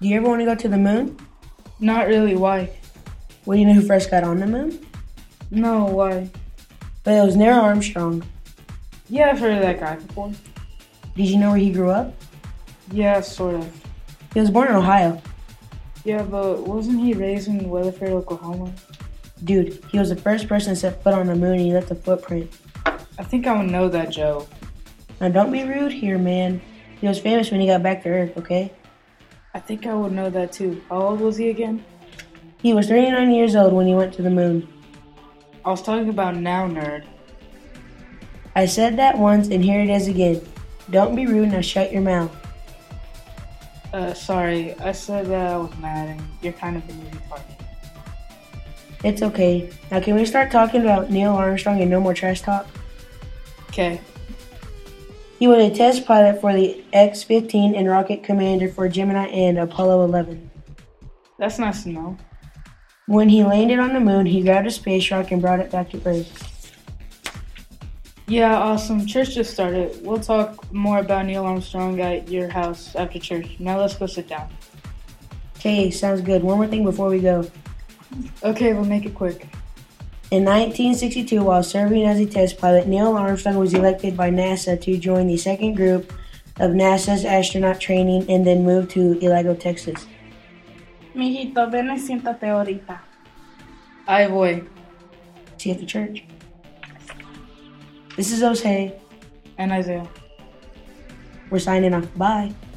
Do you ever want to go to the moon? Not really, why? Well, you know who first got on the moon? No, why? But it was Neil Armstrong. Yeah, I've heard of that guy before. Did you know where he grew up? Yeah, sort of. He was born in Ohio. Yeah, but wasn't he raised in Weatherford, Oklahoma? Dude, he was the first person to set foot on the moon and he left a footprint. I think I would know that, Joe. Now don't be rude here, man. He was famous when he got back to Earth, okay? I think I would know that too. How old was he again? He was 39 years old when he went to the moon. I was talking about now, nerd. I said that once and here it is again. Don't be rude, now shut your mouth. Sorry, I said that I was mad and you're kind of a movie target. It's okay. Now can we start talking about Neil Armstrong and no more trash talk? Okay. He was a test pilot for the X-15 and rocket commander for Gemini and Apollo 11. That's nice to know. When he landed on the moon, he grabbed a space rock and brought it back to Earth. Yeah, awesome. Church just started. We'll talk more about Neil Armstrong at your house after church. Now let's go sit down. Okay, sounds good. One more thing before we go. Okay, we'll make it quick. In 1962, while serving as a test pilot, Neil Armstrong was elected by NASA to join the second group of NASA's astronaut training and then moved to Elago, Texas. Mijito, ven y siéntate ahorita. Ay, voy. See you at the church. This is Jose. And Isaiah. We're signing off. Bye.